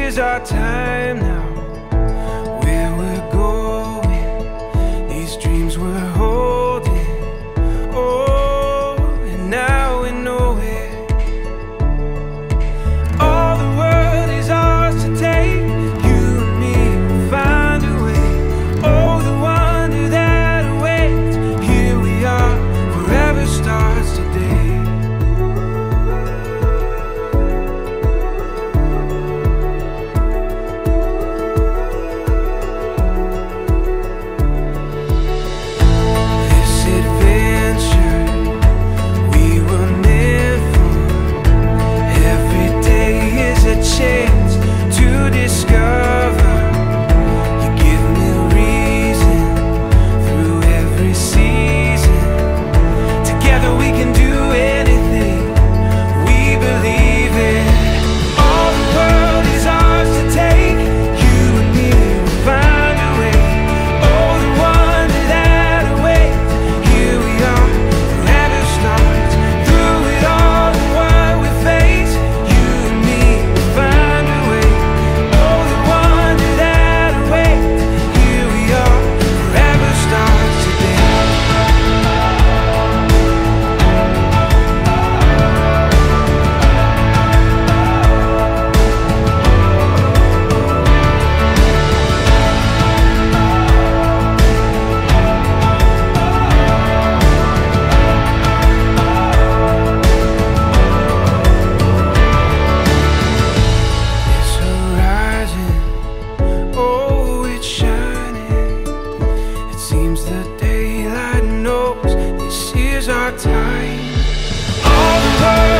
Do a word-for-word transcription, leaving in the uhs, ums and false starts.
is our time now. Where we're going, these dreams we're holding. Oh, and now we know it. All the world is ours to take. You and me will find a way. Oh, the wonder that awaits. Here we are, forever starts today. Chance to discover. You give me reason through every season. Together we can do anything we believe in. All the world is ours to take. You and me will find a way. Oh, the wonder that awaits. Here we are, forever starts. Through it all and what we face, you and me find a way. Oh, the wonder that awaits. Here we are, forever starts today. This horizon, oh, it's shining. It seems the daylight knows this is our time. All the world